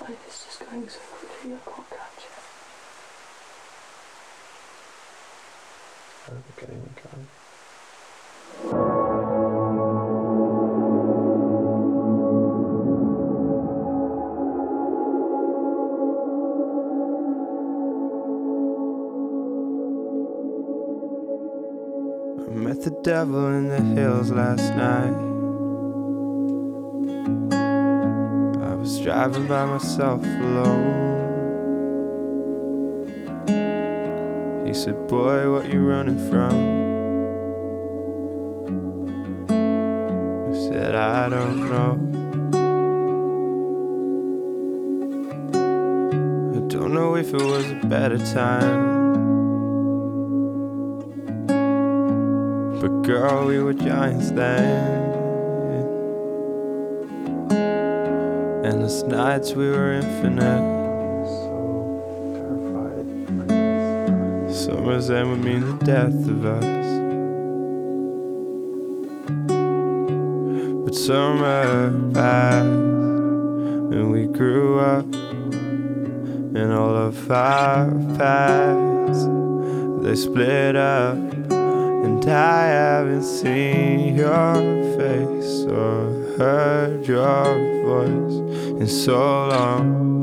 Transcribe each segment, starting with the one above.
Life is just going so quickly, I can't catch it. I don't think anyone can. I met the devil in the hills last night. I was driving by myself alone. He said, boy, what you running from? I said, I don't know. I don't know if it was a better time, but girl, we were giants then. Endless nights, we were infinite. So terrified. Summers end would mean the death of us. But summer passed, and we grew up, and all of our paths, they split up. And I haven't seen your face or heard your voice in so long.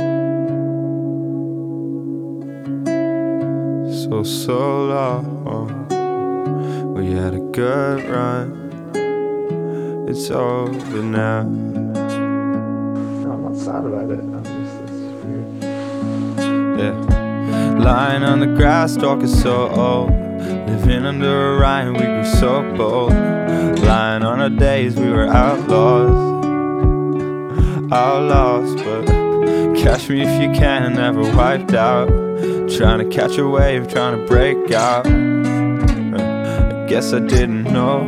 So long. We had a good run. It's over now. No, I'm not sad about it. I'm just, it's weird. Yeah. Lying on the grass, talking so old. Living under a rhyme, we grew so bold. Lying on our days, we were outlaws. Outlaws, but catch me if you can, never wiped out. Trying to catch a wave, trying to break out. I guess I didn't know.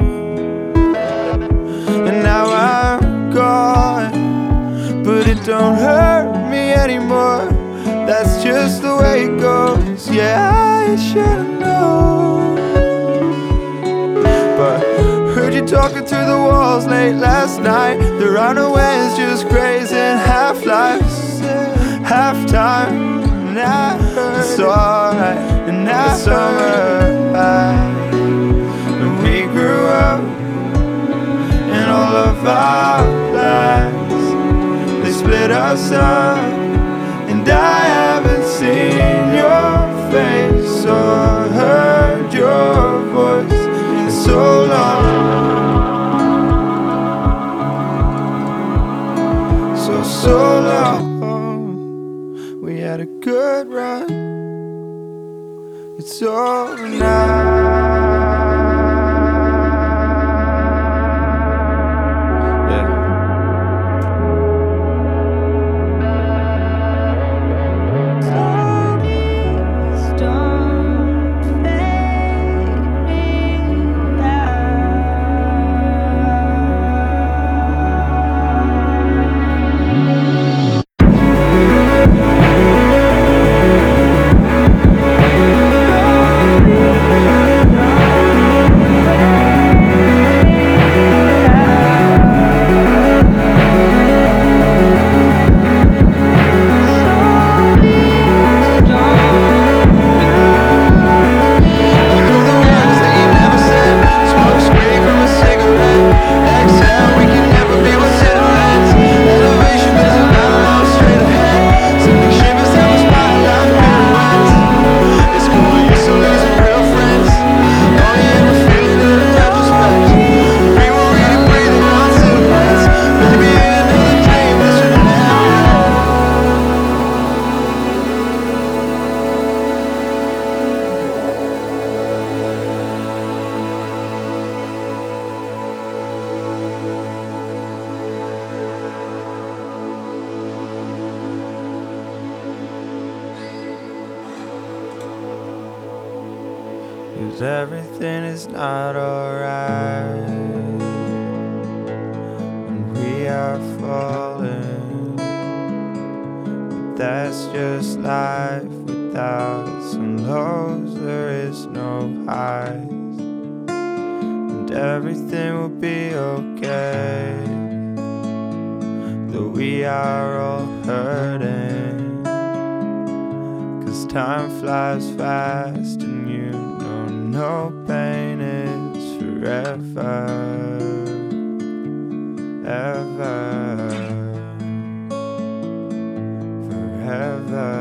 And now I'm gone, but it don't hurt me anymore. That's just the way it goes. Yeah, I should've known. But heard you talking through the walls late last night. The runaways just grazing half-lives, half-time. And I heard it's alright. And now summer passed, and we grew up, and all of our lives, they split us up. And I haven't seen your face or heard your voice in so long. So long. We had a good run. It's over now. Cause everything is not alright, and we are falling. But that's just life. Without some lows, there is no highs, and everything will be okay. Though we are all hurt, time flies fast, and you know no pain is forever, ever, forever.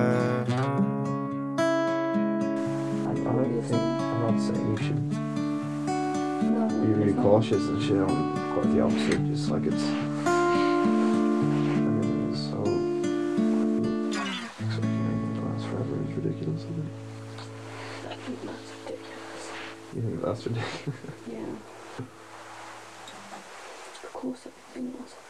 I don't think, I'm not saying you should No, be really cautious and shit. I'm quite the opposite. Just like it's, everything is so expecting anything to last forever is ridiculous. Isn't it? I think that's ridiculous. You think that's ridiculous? Yeah. Of course, everything else.